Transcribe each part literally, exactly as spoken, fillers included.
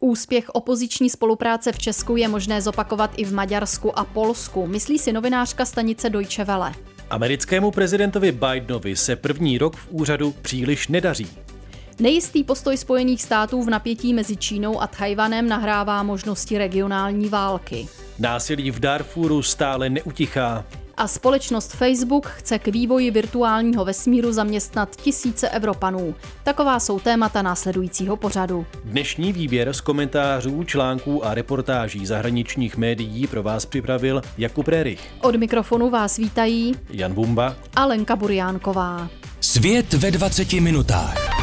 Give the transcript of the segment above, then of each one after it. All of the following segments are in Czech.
Úspěch opoziční spolupráce v Česku je možné zopakovat i v Maďarsku a Polsku, myslí si novinářka stanice Deutsche Welle. Americkému prezidentovi Bidenovi se první rok v úřadu příliš nedaří. Nejistý postoj Spojených států v napětí mezi Čínou a Tchaj-wanem nahrává možnosti regionální války. Násilí v Darfuru stále neutichá. A společnost Facebook chce k vývoji virtuálního vesmíru zaměstnat tisíce Evropanů. Taková jsou témata následujícího pořadu. Dnešní výběr z komentářů, článků a reportáží zahraničních médií pro vás připravil Jakub Rerich. Od mikrofonu vás vítají Jan Bumba a Lenka Burjánková. Svět ve dvaceti minutách.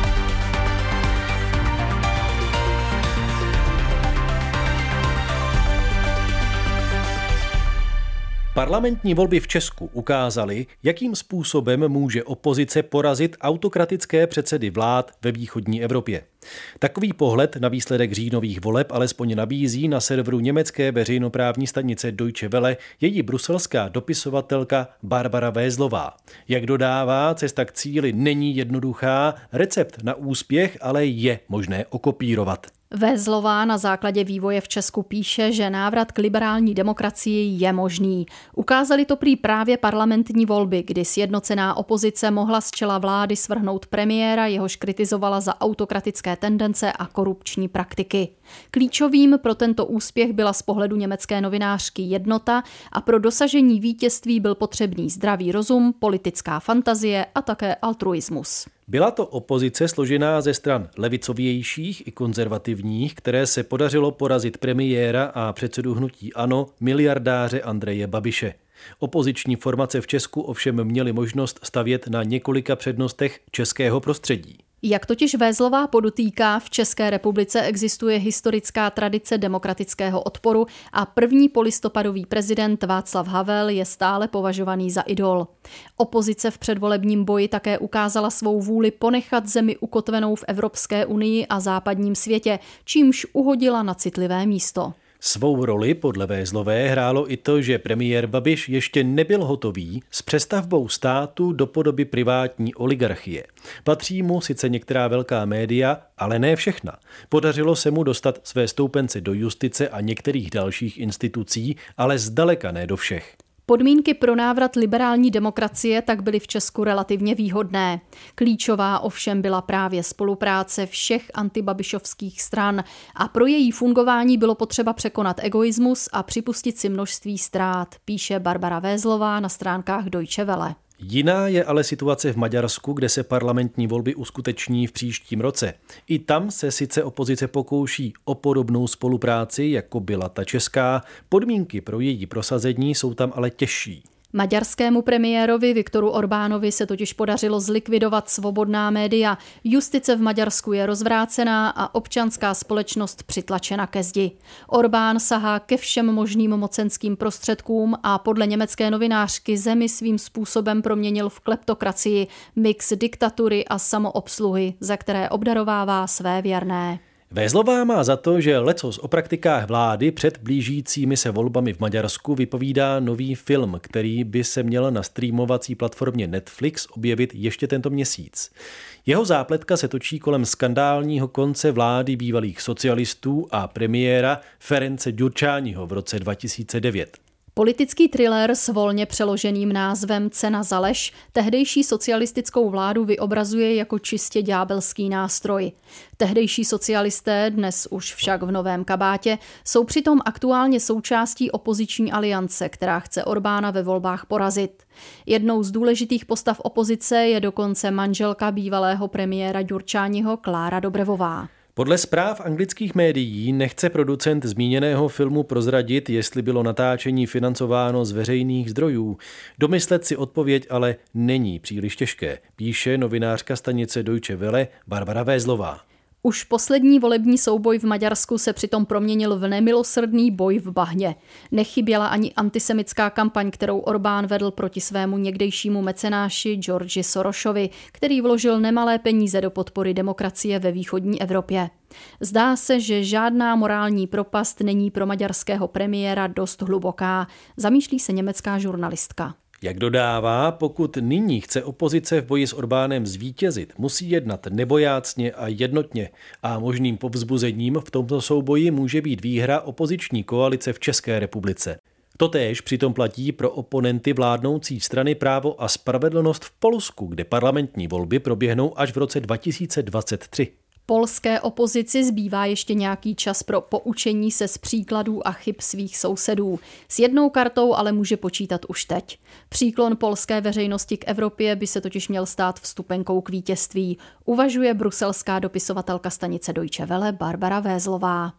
Parlamentní volby v Česku ukázaly, jakým způsobem může opozice porazit autokratické předsedy vlád ve východní Evropě. Takový pohled na výsledek říjnových voleb alespoň nabízí na serveru německé veřejnoprávní stanice Deutsche Welle její bruselská dopisovatelka Barbara Vézlová. Jak dodává, cesta k cíli není jednoduchá, recept na úspěch ale je možné okopírovat. Vézlová na základě vývoje v Česku píše, že návrat k liberální demokracii je možný. Ukázali to prý právě parlamentní volby, kdy sjednocená opozice mohla z čela vlády svrhnout premiéra, jehož kritizovala za autokratické tendence a korupční praktiky. Klíčovým pro tento úspěch byla z pohledu německé novinářky jednota a pro dosažení vítězství byl potřebný zdravý rozum, politická fantazie a také altruismus. Byla to opozice složená ze stran levicovějších i konzervativních, které se podařilo porazit premiéra a předsedu hnutí ANO, miliardáře Andreje Babiše. Opoziční formace v Česku ovšem měly možnost stavět na několika přednostech českého prostředí. Jak totiž Vézlová podotýká, v České republice existuje historická tradice demokratického odporu a první polistopadový prezident Václav Havel je stále považovaný za idol. Opozice v předvolebním boji také ukázala svou vůli ponechat zemi ukotvenou v Evropské unii a západním světě, čímž uhodila na citlivé místo. Svou roli podle Vézlové hrálo i to, že premiér Babiš ještě nebyl hotový s přestavbou státu do podoby privátní oligarchie. Patří mu sice některá velká média, ale ne všechna. Podařilo se mu dostat své stoupence do justice a některých dalších institucí, ale zdaleka ne do všech. Podmínky pro návrat liberální demokracie tak byly v Česku relativně výhodné. Klíčová ovšem byla právě spolupráce všech antibabišovských stran a pro její fungování bylo potřeba překonat egoismus a připustit si množství ztrát, píše Barbara Vézlová na stránkách Deutsche Welle. Jiná je ale situace v Maďarsku, kde se parlamentní volby uskuteční v příštím roce. I tam se sice opozice pokouší o podobnou spolupráci, jako byla ta česká, podmínky pro její prosazení jsou tam ale těžší. Maďarskému premiérovi Viktoru Orbánovi se totiž podařilo zlikvidovat svobodná média. Justice v Maďarsku je rozvrácená a občanská společnost přitlačena ke zdi. Orbán sahá ke všem možným mocenským prostředkům a podle německé novinářky zemi svým způsobem proměnil v kleptokracii, mix diktatury a samoobsluhy, za které obdarovává své věrné. Vézlová má za to, že lecos o praktikách vlády před blížícími se volbami v Maďarsku vypovídá nový film, který by se měl na streamovací platformě Netflix objevit ještě tento měsíc. Jeho zápletka se točí kolem skandálního konce vlády bývalých socialistů a premiéra Ference Gyurcsányho v roce dva tisíce devět. Politický thriller s volně přeloženým názvem Cena za lež tehdejší socialistickou vládu vyobrazuje jako čistě ďábelský nástroj. Tehdejší socialisté, dnes už však v novém kabátě, jsou přitom aktuálně součástí opoziční aliance, která chce Orbána ve volbách porazit. Jednou z důležitých postav opozice je dokonce manželka bývalého premiéra Gyurcsányho Klára Dobrevová. Podle zpráv anglických médií nechce producent zmíněného filmu prozradit, jestli bylo natáčení financováno z veřejných zdrojů. Domyslet si odpověď ale není příliš těžké, píše novinářka stanice Deutsche Welle Barbara Vézlová. Už poslední volební souboj v Maďarsku se přitom proměnil v nemilosrdný boj v bahně. Nechyběla ani antisemitská kampaň, kterou Orbán vedl proti svému někdejšímu mecenáši Georgi Sorosovi, který vložil nemalé peníze do podpory demokracie ve východní Evropě. Zdá se, že žádná morální propast není pro maďarského premiéra dost hluboká, zamýšlí se německá žurnalistka. Jak dodává, pokud nyní chce opozice v boji s Orbánem zvítězit, musí jednat nebojácně a jednotně a možným povzbuzením v tomto souboji může být výhra opoziční koalice v České republice. Totéž přitom platí pro oponenty vládnoucí strany Právo a spravedlnost v Polsku, kde parlamentní volby proběhnou až v roce dva tisíce dvacet tři. Polské opozici zbývá ještě nějaký čas pro poučení se z příkladů a chyb svých sousedů. S jednou kartou ale může počítat už teď. Příklon polské veřejnosti k Evropě by se totiž měl stát vstupenkou k vítězství, uvažuje bruselská dopisovatelka stanice Deutsche Welle Barbara Vézlová.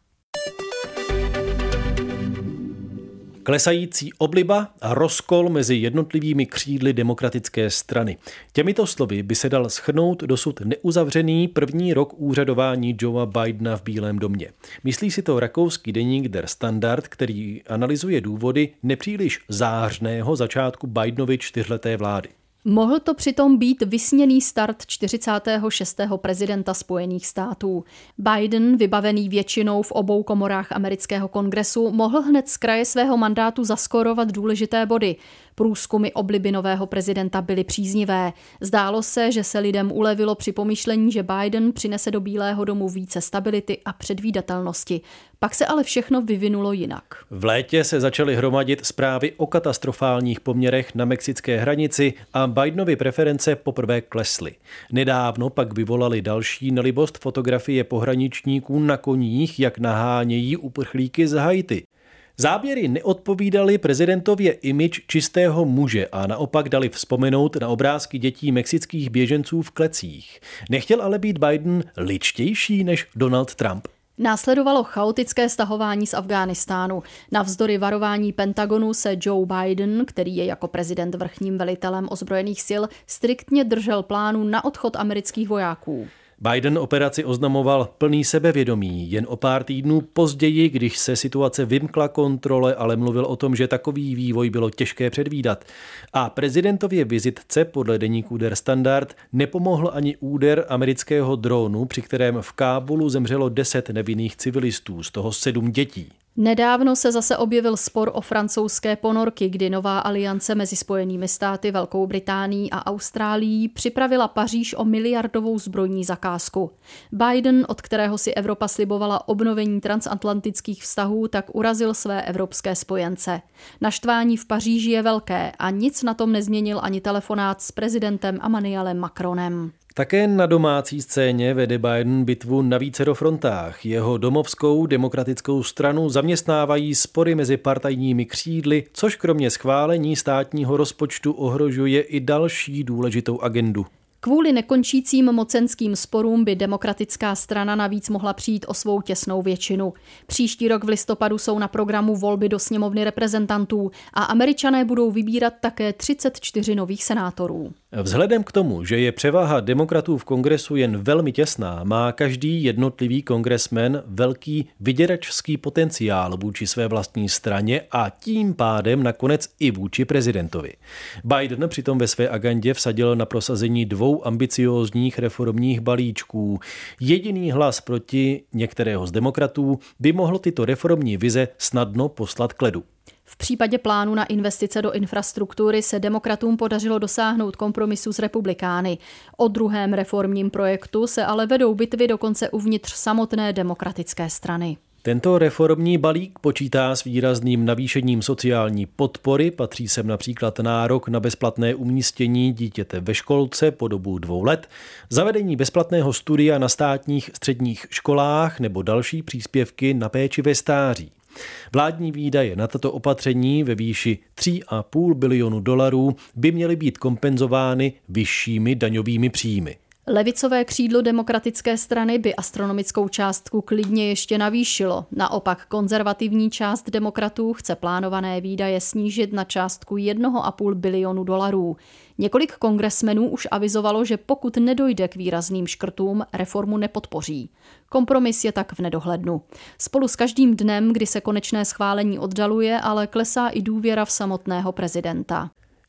Klesající obliba a rozkol mezi jednotlivými křídly demokratické strany. Těmito slovy by se dal shrnout dosud neuzavřený první rok úřadování Joea Bidena v Bílém domě. Myslí si to rakouský deník Der Standard, který analyzuje důvody nepříliš zářného začátku Bidenovy čtyřleté vlády. Mohl to přitom být vysněný start čtyřicátého šestého prezidenta Spojených států. Biden, vybavený většinou v obou komorách amerického kongresu, mohl hned z kraje svého mandátu zaskorovat důležité body. Průzkumy obliby nového prezidenta byly příznivé. Zdálo se, že se lidem ulevilo při pomyšlení, že Biden přinese do Bílého domu více stability a předvídatelnosti. Pak se ale všechno vyvinulo jinak. V létě se začaly hromadit zprávy o katastrofálních poměrech na mexické hranici a Bidenovy preference poprvé klesly. Nedávno pak vyvolali další nelibost fotografie pohraničníků na koních, jak nahánějí uprchlíky z Haiti. Záběry neodpovídaly prezidentově image čistého muže a naopak dali vzpomenout na obrázky dětí mexických běženců v klecích. Nechtěl ale být Biden ličtější než Donald Trump. Následovalo chaotické stahování z Afghánistánu. Navzdory varování Pentagonu se Joe Biden, který je jako prezident vrchním velitelem ozbrojených sil, striktně držel plánu na odchod amerických vojáků. Biden operaci oznamoval plný sebevědomí. Jen o pár týdnů později, když se situace vymkla kontrole, ale mluvil o tom, že takový vývoj bylo těžké předvídat. A prezidentově vizitce podle deníku Der Standard nepomohl ani úder amerického dronu, při kterém v Kábulu zemřelo deset nevinných civilistů, z toho sedm dětí. Nedávno se zase objevil spor o francouzské ponorky, kdy nová aliance mezi Spojenými státy, Velkou Británií a Austrálií připravila Paříž o miliardovou zbrojní zakázku. Biden, od kterého si Evropa slibovala obnovení transatlantických vztahů, tak urazil své evropské spojence. Naštvání v Paříži je velké a nic na tom nezměnil ani telefonát s prezidentem Emmanuelem Macronem. Také na domácí scéně vede Biden bitvu na vícero frontách. Jeho domovskou demokratickou stranu zaměstnávají spory mezi partajními křídly, což kromě schválení státního rozpočtu ohrožuje i další důležitou agendu. Kvůli nekončícím mocenským sporům by demokratická strana navíc mohla přijít o svou těsnou většinu. Příští rok v listopadu jsou na programu volby do sněmovny reprezentantů a Američané budou vybírat také třicet čtyři nových senátorů. Vzhledem k tomu, že je převaha demokratů v kongresu jen velmi těsná, má každý jednotlivý kongresmen velký vyděračský potenciál vůči své vlastní straně a tím pádem nakonec i vůči prezidentovi. Biden přitom ve své agendě vsadil na prosazení dvou ambiciózních reformních balíčků. Jediný hlas proti některého z demokratů by mohl tyto reformní vize snadno poslat k ledu. V případě plánu na investice do infrastruktury se demokratům podařilo dosáhnout kompromisu s republikány. O druhém reformním projektu se ale vedou bitvy dokonce uvnitř samotné demokratické strany. Tento reformní balík počítá s výrazným navýšením sociální podpory, patří sem například nárok na bezplatné umístění dítěte ve školce po dobu dvou let, zavedení bezplatného studia na státních středních školách nebo další příspěvky na péči ve stáří. Vládní výdaje na tato opatření ve výši tři a půl bilionu dolarů by měly být kompenzovány vyššími daňovými příjmy. Levicové křídlo demokratické strany by astronomickou částku klidně ještě navýšilo. Naopak konzervativní část demokratů chce plánované výdaje snížit na částku jednoho a půl bilionu dolarů. Několik kongresmenů už avizovalo, že pokud nedojde k výrazným škrtům, reformu nepodpoří. Kompromis je tak v nedohlednu. Spolu s každým dnem, kdy se konečné schválení oddaluje, ale klesá i důvěra v samotného prezidenta.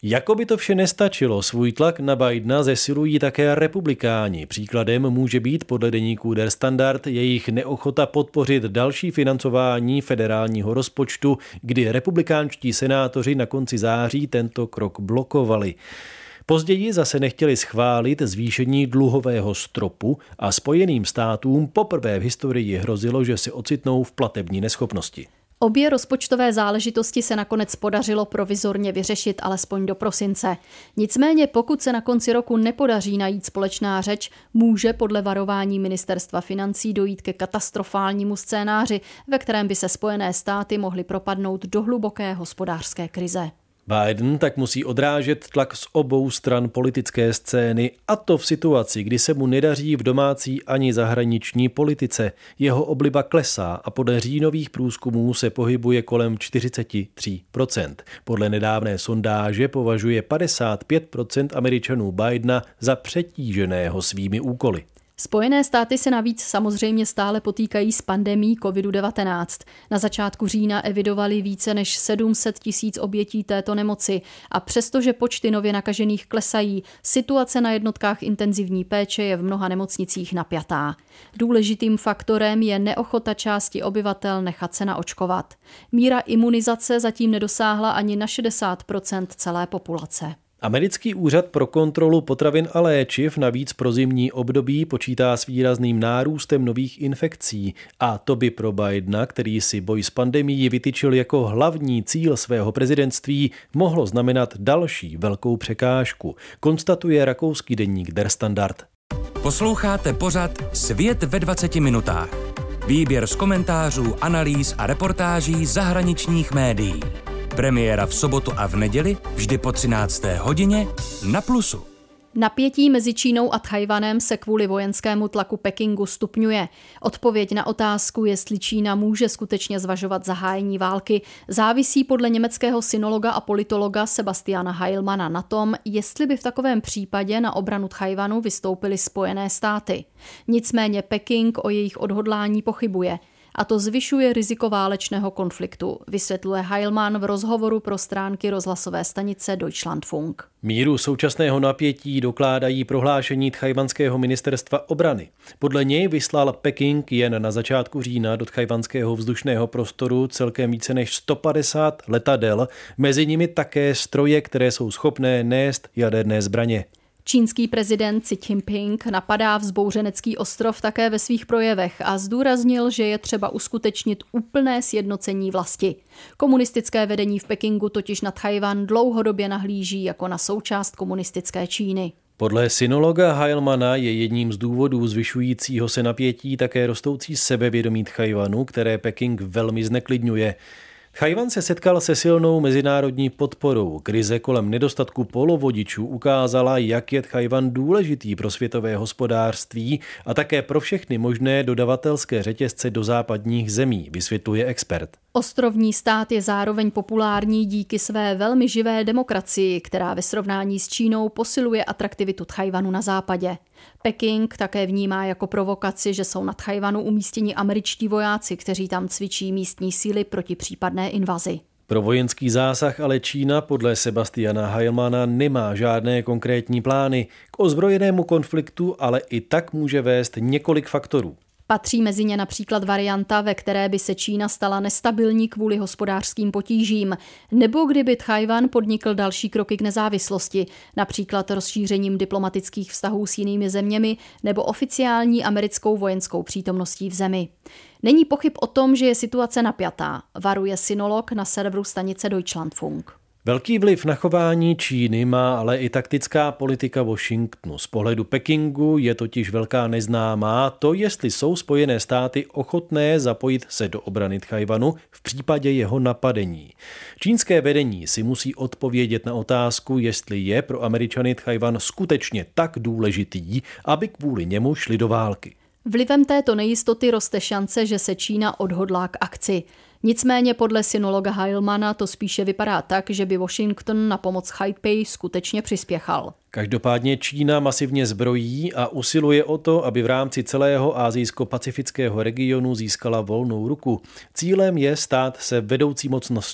Jako by to vše nestačilo, svůj tlak na Bidena zesilují také republikáni. Příkladem může být podle deníku Der Standard jejich neochota podpořit další financování federálního rozpočtu, kdy republikánští senátoři na konci září tento krok blokovali. Později zase nechtěli schválit zvýšení dluhového stropu a Spojeným státům poprvé v historii hrozilo, že se ocitnou v platební neschopnosti. Obě rozpočtové záležitosti se nakonec podařilo provizorně vyřešit alespoň do prosince. Nicméně pokud se na konci roku nepodaří najít společná řeč, může podle varování ministerstva financí dojít ke katastrofálnímu scénáři, ve kterém by se Spojené státy mohly propadnout do hluboké hospodářské krize. Biden tak musí odrážet tlak z obou stran politické scény, a to v situaci, kdy se mu nedaří v domácí ani zahraniční politice. Jeho obliba klesá a podle říjnových průzkumů se pohybuje kolem čtyřicet tři procent. Podle nedávné sondáže považuje padesát pět procent Američanů Bidena za přetíženého svými úkoly. Spojené státy se navíc samozřejmě stále potýkají s pandemií kovid devatenáct. Na začátku října evidovali více než sedm set tisíc obětí této nemoci a přestože počty nově nakažených klesají, situace na jednotkách intenzivní péče je v mnoha nemocnicích napjatá. Důležitým faktorem je neochota části obyvatel nechat se naočkovat. Míra imunizace zatím nedosáhla ani na šedesát procent celé populace. Americký úřad pro kontrolu potravin a léčiv navíc pro zimní období počítá s výrazným nárůstem nových infekcí a to by pro Bidena, který si boj s pandemií vytyčil jako hlavní cíl svého prezidentství, mohlo znamenat další velkou překážku, konstatuje rakouský deník Der Standard. Posloucháte pořad Svět ve dvaceti minutách. Výběr z komentářů, analýz a reportáží zahraničních médií. Premiéra v sobotu a v neděli vždy po třinácté hodině na Plusu. Napětí mezi Čínou a Tchajwanem se kvůli vojenskému tlaku Pekingu stupňuje. Odpověď na otázku, jestli Čína může skutečně zvažovat zahájení války, závisí podle německého sinologa a politologa Sebastiana Heilmana na tom, jestli by v takovém případě na obranu Tchajwanu vystoupily Spojené státy. Nicméně Peking o jejich odhodlání pochybuje. A to zvyšuje riziko válečného konfliktu, vysvětluje Heilmann v rozhovoru pro stránky rozhlasové stanice Deutschlandfunk. Míru současného napětí dokládají prohlášení tchajwanského ministerstva obrany. Podle něj vyslal Peking jen na začátku října do tchajwanského vzdušného prostoru celkem více než sto padesát letadel, mezi nimi také stroje, které jsou schopné nést jaderné zbraně. Čínský prezident Xi Jinping napadá vzbouřenecký ostrov také ve svých projevech a zdůraznil, že je třeba uskutečnit úplné sjednocení vlasti. Komunistické vedení v Pekingu totiž na Tchajwan dlouhodobě nahlíží jako na součást komunistické Číny. Podle sinologa Heilmana je jedním z důvodů zvyšujícího se napětí také rostoucí sebevědomí Tchajwanu, které Peking velmi zneklidňuje. Tchajwan se setkal se silnou mezinárodní podporou. Krize kolem nedostatku polovodičů ukázala, jak je Tchajwan důležitý pro světové hospodářství a také pro všechny možné dodavatelské řetězce do západních zemí, vysvětluje expert. Ostrovní stát je zároveň populární díky své velmi živé demokracii, která ve srovnání s Čínou posiluje atraktivitu Tchajwanu na západě. Peking také vnímá jako provokaci, že jsou na Tchajwanu umístěni američtí vojáci, kteří tam cvičí místní síly proti případné invazi. Pro vojenský zásah ale Čína podle Sebastiana Heilmana nemá žádné konkrétní plány. K ozbrojenému konfliktu ale i tak může vést několik faktorů. Patří mezi ně například varianta, ve které by se Čína stala nestabilní kvůli hospodářským potížím, nebo kdyby Tchajwan podnikl další kroky k nezávislosti, například rozšířením diplomatických vztahů s jinými zeměmi nebo oficiální americkou vojenskou přítomností v zemi. Není pochyb o tom, že je situace napjatá, varuje sinolog na serveru stanice Deutschlandfunk. Velký vliv na chování Číny má ale i taktická politika Washingtonu. Z pohledu Pekingu je totiž velká neznámá to, jestli jsou Spojené státy ochotné zapojit se do obrany Tchajwanu v případě jeho napadení. Čínské vedení si musí odpovědět na otázku, jestli je pro Američany Tchajwan skutečně tak důležitý, aby kvůli němu šli do války. Vlivem této nejistoty roste šance, že se Čína odhodlá k akci. Nicméně podle sinologa Heilmana to spíše vypadá tak, že by Washington na pomoc Taipei skutečně přispěchal. Každopádně Čína masivně zbrojí a usiluje o to, aby v rámci celého asijsko-pacifického regionu získala volnou ruku. Cílem je stát se vedoucí mocností.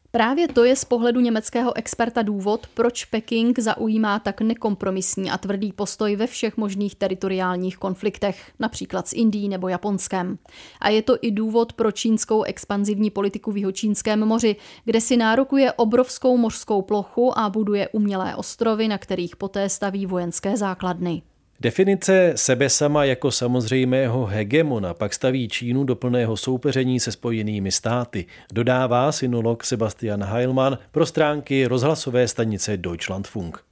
Právě to je z pohledu německého experta důvod, proč Peking zaujímá tak nekompromisní a tvrdý postoj ve všech možných teritoriálních konfliktech, například s Indií nebo Japonskem. A je to i důvod pro čínskou expanzivní politiku v Jihočínském moři, kde si nárokuje obrovskou mořskou plochu a buduje umělé ostrovy, na kterých poté staví vojenské základny. Definice sebe sama jako samozřejmého hegemona pak staví Čínu do plného soupeření se Spojenými státy, dodává sinolog Sebastian Heilmann pro stránky rozhlasové stanice Deutschlandfunk.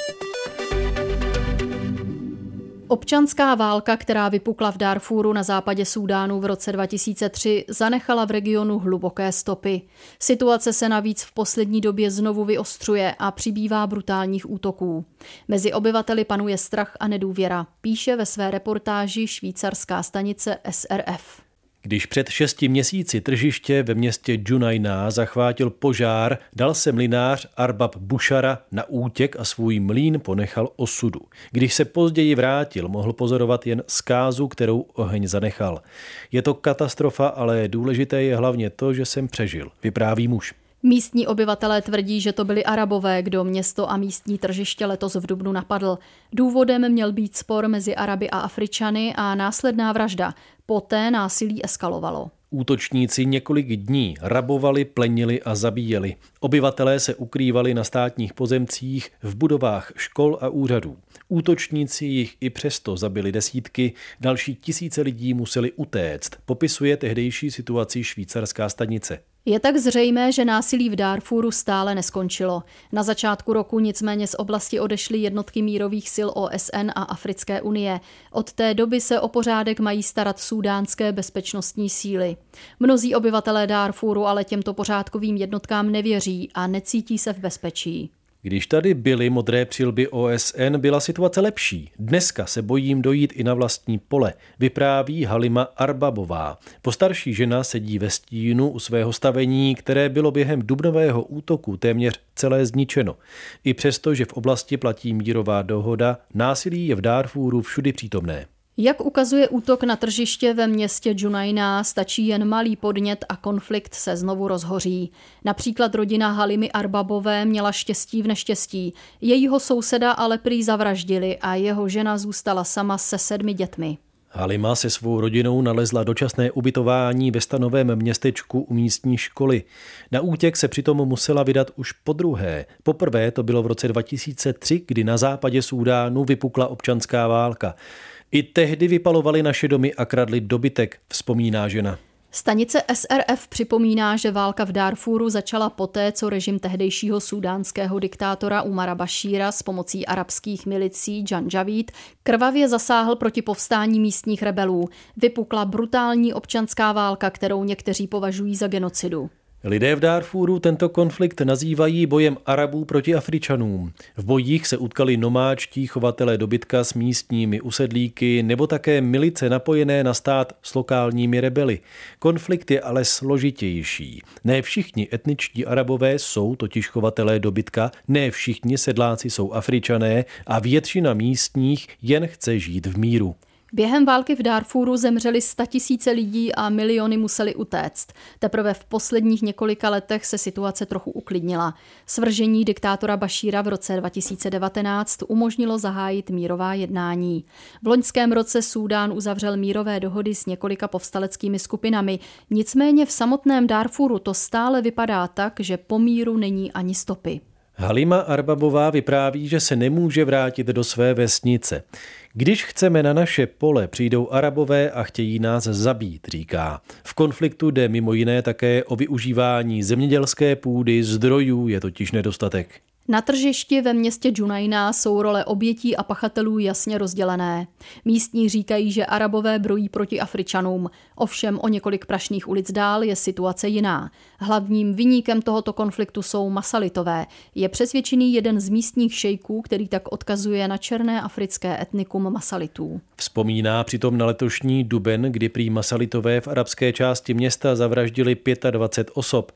Občanská válka, která vypukla v Darfuru na západě Súdánu v roce dva tisíce tři, zanechala v regionu hluboké stopy. Situace se navíc v poslední době znovu vyostřuje a přibývá brutálních útoků. Mezi obyvateli panuje strach a nedůvěra, píše ve své reportáži švýcarská stanice S R F. Když před šesti měsíci tržiště ve městě Džunajná zachvátil požár, dal se mlynář Arbab Bušara na útěk a svůj mlýn ponechal osudu. Když se později vrátil, mohl pozorovat jen zkázu, kterou oheň zanechal. Je to katastrofa, ale důležité je hlavně to, že jsem přežil, vypráví muž. Místní obyvatelé tvrdí, že to byli Arabové, kdo město a místní tržiště letos v dubnu napadl. Důvodem měl být spor mezi Araby a Afričany a následná vražda. Poté násilí eskalovalo. Útočníci několik dní rabovali, plenili a zabíjeli. Obyvatelé se ukrývali na státních pozemcích, v budovách škol a úřadů. Útočníci jich i přesto zabili desítky, další tisíce lidí museli utéct, popisuje tehdejší situaci švýcarská stanice. Je tak zřejmé, že násilí v Darfuru stále neskončilo. Na začátku roku nicméně z oblasti odešly jednotky mírových sil O S N a Africké unie. Od té doby se o pořádek mají starat súdánské bezpečnostní síly. Mnozí obyvatelé Darfuru ale těmto pořádkovým jednotkám nevěří a necítí se v bezpečí. Když tady byly modré přilby O S N, byla situace lepší. Dneska se bojím dojít i na vlastní pole, vypráví Halima Arbabová. Postarší žena sedí ve stínu u svého stavení, které bylo během dubnového útoku téměř celé zničeno. I přesto, že v oblasti platí mírová dohoda, násilí je v Darfuru všudy přítomné. Jak ukazuje útok na tržiště ve městě Džunajná, stačí jen malý podnět a konflikt se znovu rozhoří. Například rodina Halimy Arbabové měla štěstí v neštěstí. Jejího souseda ale prý zavraždili a jeho žena zůstala sama se sedmi dětmi. Halima se svou rodinou nalezla dočasné ubytování ve stanovém městečku u místní školy. Na útěk se přitom musela vydat už podruhé. Poprvé to bylo v roce dva tisíce tři, kdy na západě Súdánu vypukla občanská válka. I tehdy vypalovali naše domy a kradli dobytek, vzpomíná žena. Stanice S R F připomíná, že válka v Darfuru začala poté, co režim tehdejšího súdánského diktátora Umara Bašíra s pomocí arabských milicí Janjaweed krvavě zasáhl proti povstání místních rebelů. Vypukla brutální občanská válka, kterou někteří považují za genocidu. Lidé v Darfuru tento konflikt nazývají bojem Arabů proti Afričanům. V bojích se utkali nomádští chovatelé dobytka s místními usedlíky nebo také milice napojené na stát s lokálními rebely. Konflikt je ale složitější. Ne všichni etničtí Arabové jsou totiž chovatelé dobytka, ne všichni sedláci jsou Afričané a většina místních jen chce žít v míru. Během války v Darfuru zemřeli statisíce lidí a miliony museli utéct. Teprve v posledních několika letech se situace trochu uklidnila. Svržení diktátora Bašíra v roce dva tisíce devatenáct umožnilo zahájit mírová jednání. V loňském roce Súdán uzavřel mírové dohody s několika povstaleckými skupinami. Nicméně v samotném Darfuru to stále vypadá tak, že po míru není ani stopy. Halima Arbabová vypráví, že se nemůže vrátit do své vesnice. Když chceme na naše pole, přijdou Arabové a chtějí nás zabít, říká. V konfliktu jde mimo jiné také o využívání zemědělské půdy, zdrojů je totiž nedostatek. Na tržišti ve městě Džunajná jsou role obětí a pachatelů jasně rozdělené. Místní říkají, že Arabové brojí proti Afričanům. Ovšem o několik prašných ulic dál je situace jiná. Hlavním viníkem tohoto konfliktu jsou Masalitové. Je přesvědčený jeden z místních šejků, který tak odkazuje na černé africké etnikum Masalitů. Vzpomíná přitom na letošní duben, kdy prý Masalitové v arabské části města zavraždili dvacet pět osob.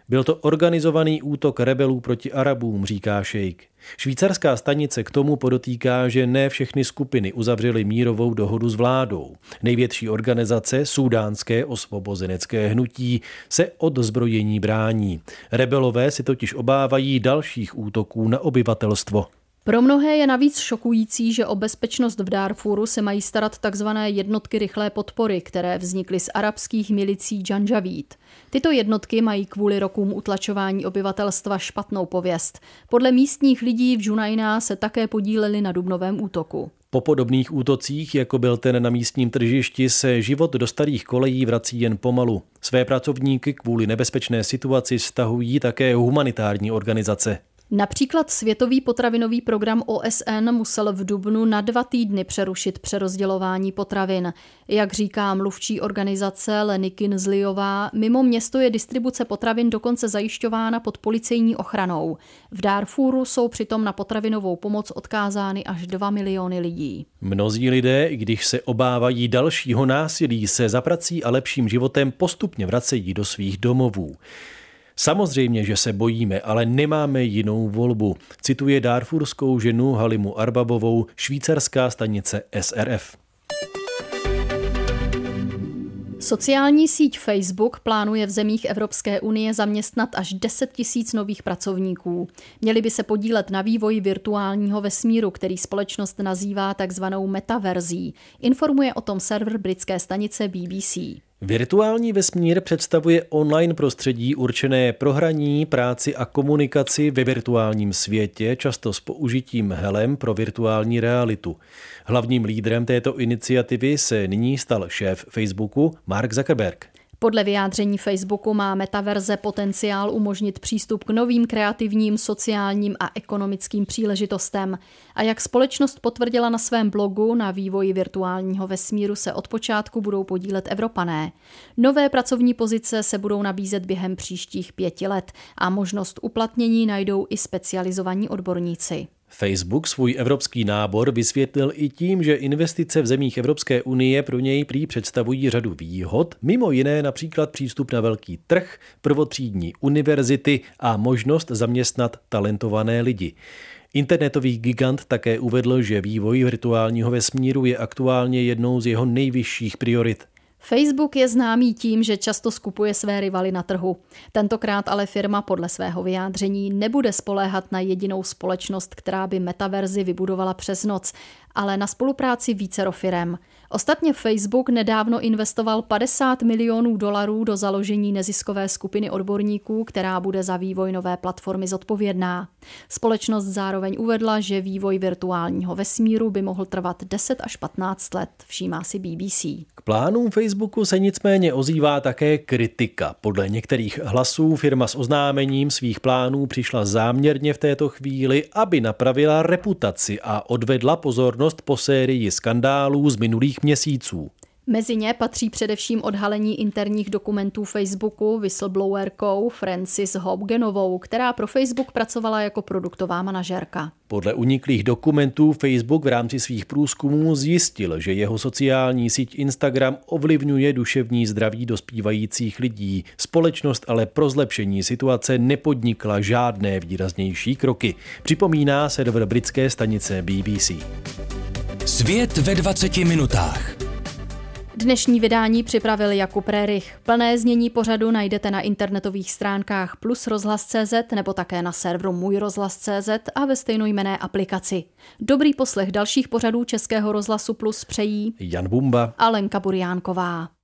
Byl to organizovaný útok rebelů proti Arabům, říká šejk. Švýcarská stanice k tomu podotýká, že ne všechny skupiny uzavřely mírovou dohodu s vládou. Největší organizace, Súdánské osvobozenecké hnutí, se od zbrojení brání. Rebelové si totiž obávají dalších útoků na obyvatelstvo. Pro mnohé je navíc šokující, že o bezpečnost v Darfuru se mají starat takzvané jednotky rychlé podpory, které vznikly z arabských milicí Džanžavít. Tyto jednotky mají kvůli rokům utlačování obyvatelstva špatnou pověst. Podle místních lidí v Junajná se také podíleli na dubnovém útoku. Po podobných útocích, jako byl ten na místním tržišti, se život do starých kolejí vrací jen pomalu. Své pracovníky kvůli nebezpečné situaci stahují také humanitární organizace. Například Světový potravinový program O S N musel v dubnu na dva týdny přerušit přerozdělování potravin. Jak říká mluvčí organizace Lenny Kinsleyová, mimo město je distribuce potravin dokonce zajišťována pod policejní ochranou. V Darfuru jsou přitom na potravinovou pomoc odkázány až dva miliony lidí. Mnozí lidé, i když se obávají dalšího násilí, se za prací a lepším životem postupně vracejí do svých domovů. Samozřejmě, že se bojíme, ale nemáme jinou volbu, cituje darfurskou ženu Halimu Arbabovou, švýcarská stanice S R F. Sociální síť Facebook plánuje v zemích Evropské unie zaměstnat až deset tisíc nových pracovníků. Měli by se podílet na vývoji virtuálního vesmíru, který společnost nazývá takzvanou metaverzí. Informuje o tom server britské stanice B B C. Virtuální vesmír představuje online prostředí určené pro hraní, práci a komunikaci ve virtuálním světě, často s použitím helem pro virtuální realitu. Hlavním lídrem této iniciativy se nyní stal šéf Facebooku Mark Zuckerberg. Podle vyjádření Facebooku má metaverze potenciál umožnit přístup k novým kreativním, sociálním a ekonomickým příležitostem. A jak společnost potvrdila na svém blogu, na vývoji virtuálního vesmíru se od počátku budou podílet Evropané. Nové pracovní pozice se budou nabízet během příštích pěti let a možnost uplatnění najdou i specializovaní odborníci. Facebook svůj evropský nábor vysvětlil i tím, že investice v zemích Evropské unie pro něj prý představují řadu výhod, mimo jiné například přístup na velký trh, prvotřídní univerzity a možnost zaměstnat talentované lidi. Internetový gigant také uvedl, že vývoj virtuálního vesmíru je aktuálně jednou z jeho nejvyšších priorit. Facebook je známý tím, že často skupuje své rivaly na trhu. Tentokrát ale firma podle svého vyjádření nebude spoléhat na jedinou společnost, která by metaverzi vybudovala přes noc, ale na spolupráci vícero firem. Ostatně Facebook nedávno investoval padesát milionů dolarů do založení neziskové skupiny odborníků, která bude za vývoj nové platformy zodpovědná. Společnost zároveň uvedla, že vývoj virtuálního vesmíru by mohl trvat deset až patnáct let, všímá si B B C. K plánům Facebooku se nicméně ozývá také kritika. Podle některých hlasů firma s oznámením svých plánů přišla záměrně v této chvíli, aby napravila reputaci a odvedla pozornost po sérii skandálů z minulých měsíců. Mezi ně patří především odhalení interních dokumentů Facebooku whistleblowerkou Frances Haugenovou, která pro Facebook pracovala jako produktová manažérka. Podle uniklých dokumentů Facebook v rámci svých průzkumů zjistil, že jeho sociální síť Instagram ovlivňuje duševní zdraví dospívajících lidí. Společnost ale pro zlepšení situace nepodnikla žádné výraznější kroky. Připomíná server britské stanice B B C. Svět ve dvaceti minutách. Dnešní vydání připravil Jakub Rérich. Plné znění pořadu najdete na internetových stránkách plus rozhlas tečka cé zet nebo také na serveru můj rozhlas tečka cé zet a ve stejnojmenné aplikaci. Dobrý poslech dalších pořadů Českého rozhlasu Plus přejí Jan Bumba a Lenka Burjánková.